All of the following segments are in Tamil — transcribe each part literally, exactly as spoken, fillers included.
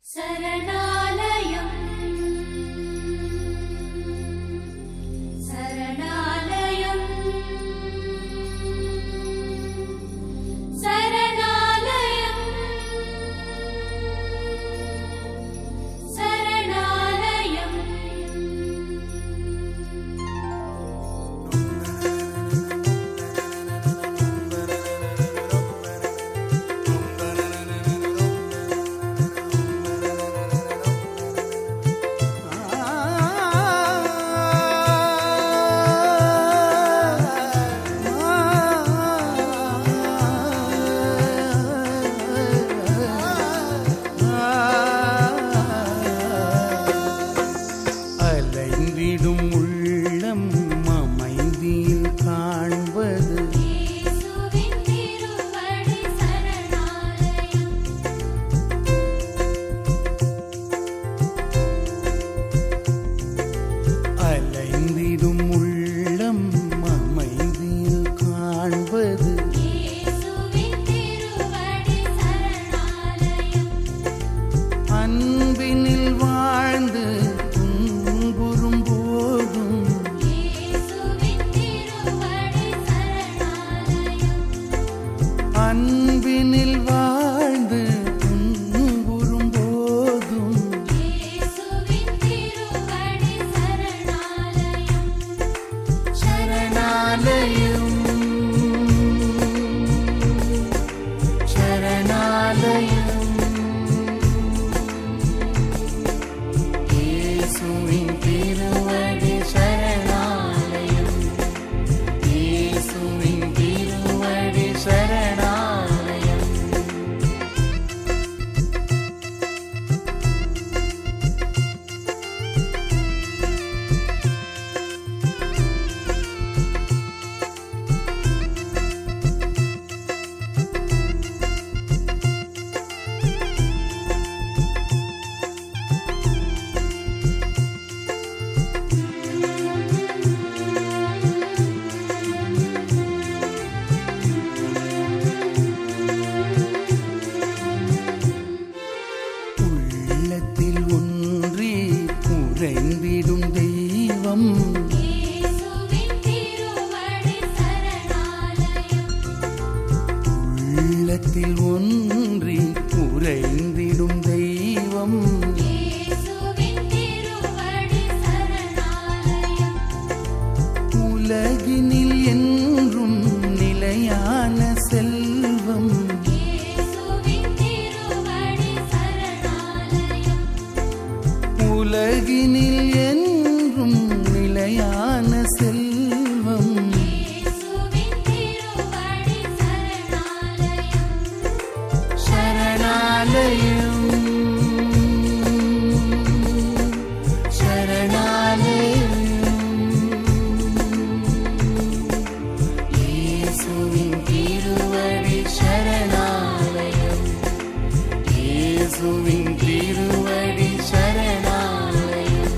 சரணாலயம் சரணாலயம் சரணாலயம் சரணாலயம். அலைந்திடும் உள்ளம் அமைதியில் காண்பது இயேசுவின் திருவடி சரணாலயம். அலைந்திடும் உள்ளம் அமைதியில் காண்பது இயேசுவின் திருவடி சரணாலயம். அன்பினில் வாழ்ந்து துன்புறும் போதும் இயேசுவின் திருவடி சரணாலயம். அன்பினில் வாழ்ந்து துன்புறும் போதும் இயேசுவின் திருவடி சரணாலயம். சரணாலயம் சரணாலயம் இயேசுவின் திருவடி சரணாலயம் இயேசுவின் திருவடி சரணாலயம். உள்ளத்தில் ஒன்றி உறைந்திடும் தெய்வம் இயேசுவின் திருவடி சரணாலயம். உள்ளத்தில் ஒன்றி உறைந்திடும் தெய்வம் இயேசுவின் திருவடி சரணாலயம். உலகினில் என்றும் நிலையான செல்வம் இயேசுவின் திருவடி சரணாலயம். உலகினில் என்றும் நிலையான செல்வம் இயேசுவின் திருவடி சரணாலயம். சரணாலயம் சரணாலயம் இயேசுவின் திருவடி சரணாலயம் இயேசுவின் திருவடி சரணாலயம்.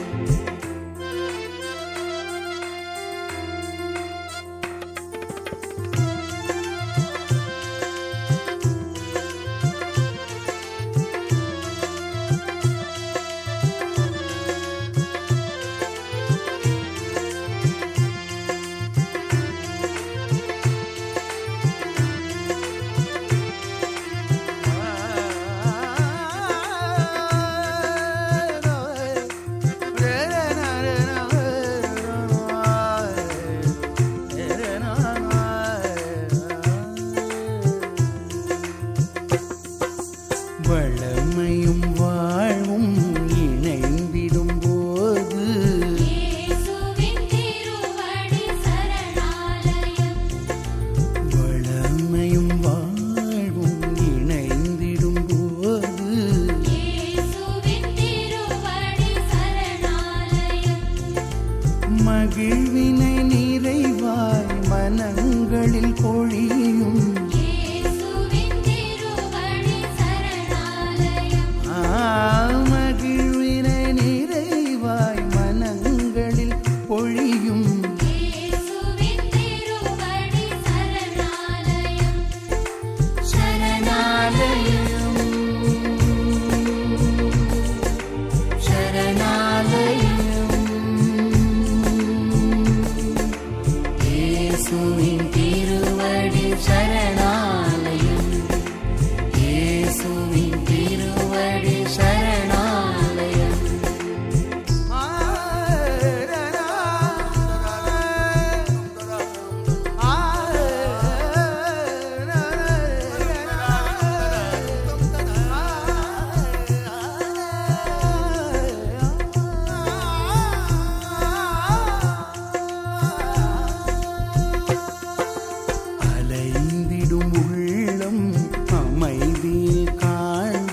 வளமையும் வாழ்வும் இணைந்திடும் போது இயேசுவின் திருவடி சரணாலயம். வளமையும் வாழ்வும் இணைந்திடும் போது இயேசுவின் திருவடி சரணாலயம். மகிழ்வினை நிறைவாய் மனங்களில் பொழியும் இயேசுவின் திருவடி சரணாலயம். ஆ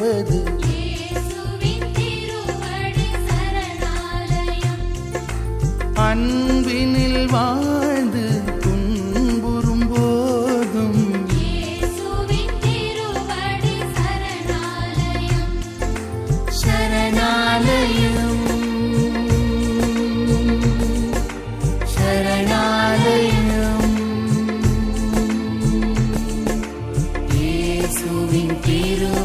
போது இயேசுவின் திருவடி சரணாலயம். அன்பினில் வாழ்ந்து துன்புறும் போதும் இயேசுவின் திருவடி சரணாலயம். சரணாலயம் சரணாலயம் இயேசுவின் திரு